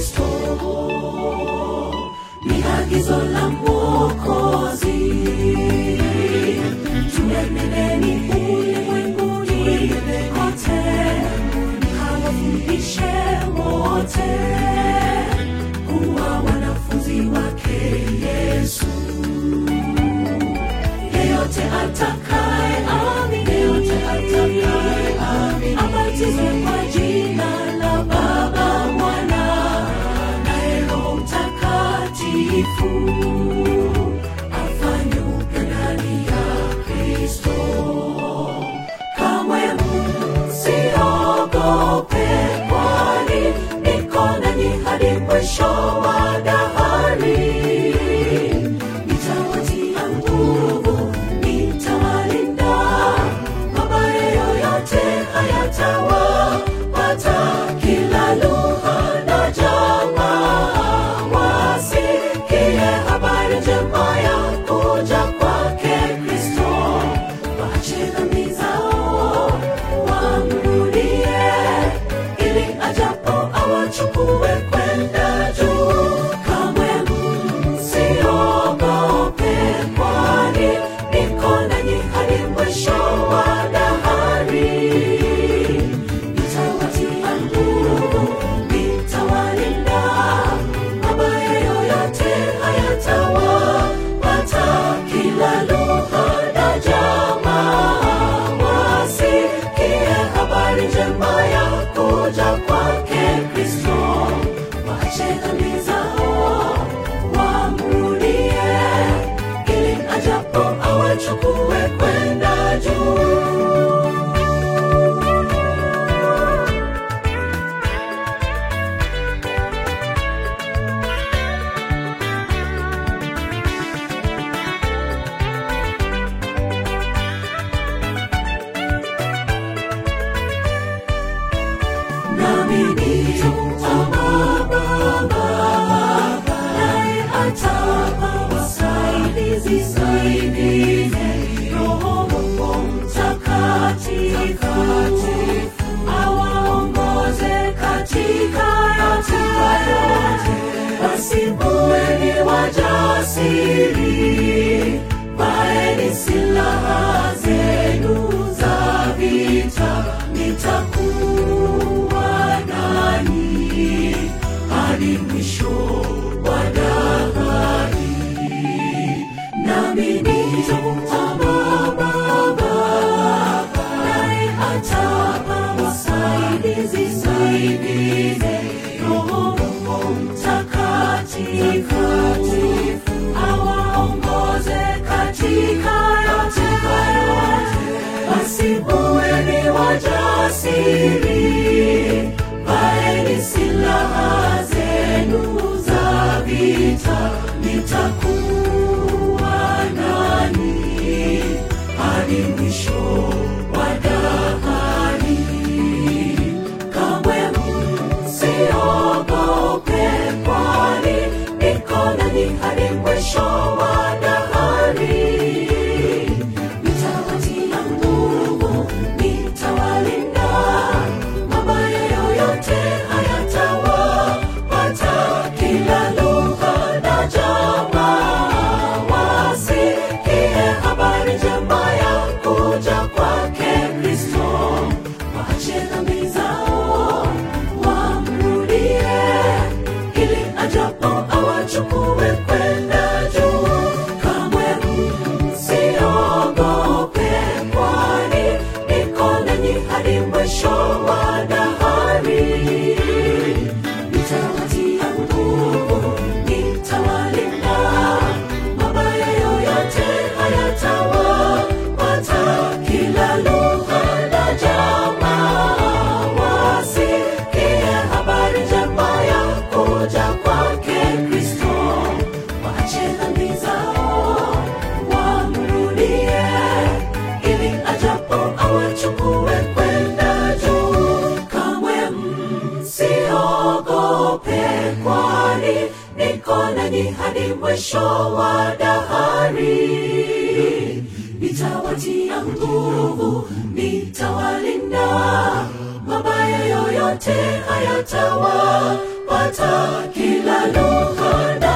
Kristo. Ni agizo la Mwokozi. Tuenendeni ulimwenguni kote, mkawafundishe wote kuwa wanafunzi wake Yesu. Yeyote atakaye amini, abatizwe kwa jina la Baba, Mwana naye Roho Mtakatifu, afanye upya ndani ya Kristo. Kamwe msiogope, kwani niko nanyi hadi mwisho wa dahari. Nitawatia nguvu, nitawalinda, mabaya yoyote hayatawapata. Kila lugha na jamaa wasikie habari njema ya kuja kwake Kristo. Waache dhambi zao wamrudie, ili ajapo awachukue kwenda juu. Kamwe msiogope, kwani niko nanyi hadi mwisho wa dahari. Nitawatia nguvu, nitawalinda, mabaya yoyote hayatawapata. Kila lugha na jamaa wasikie habari njema ya kuja kwake Kristo. Waache dhambi zao wamrudie, ili ajapo awachukue kwenda juu. Nami nitamwomba Baba, naye atawapa wasaidizi, Roho Mtakatifu, awaongoze katika yote. Basi kuweni wajasiri, vaeni silaha zenu za vita. Nitakuwa nanyi hadi mwisho wa dahari. Nami nitamwomba Baba, naye atawapa wasaidizi, Roho Mtakatifu, awaongoze katika yote. Basi kuweni wajasiri, vaeni silaha zenu za vita. Nitakuwa nanyi hadi mwisho wa dahari. Kamwe msiogope, kwani niko nanyi hadi mwisho wa dahari. Nitawatia nguvu, nitawalinda, mabaya yoyote hayatawapata. Kila lugha na jamaa wasikie habari njema ya kuja kwake Kristo. Waache dhambi zao wamrudie, ili ajapo awachukue kwenda juu. Kamwe msiogope, kwani niko nanyi hadi mwisho wa dahari. Nitawatia nguvu, nitawalinda, mabaya yoyote hayatawapata. Kila lugha na jamaa wasikie habari njema ya kuja kwake Kristo. Waache dhambi zao wamrudie, ili ajapo awachukue kwenda juu. Kamwe msiogope, kwani niko nanyi hadi mwisho wa dahari. Nitawatia nguvu, nitawalinda, mabaya yoyote hayatawapata. hata kila lugha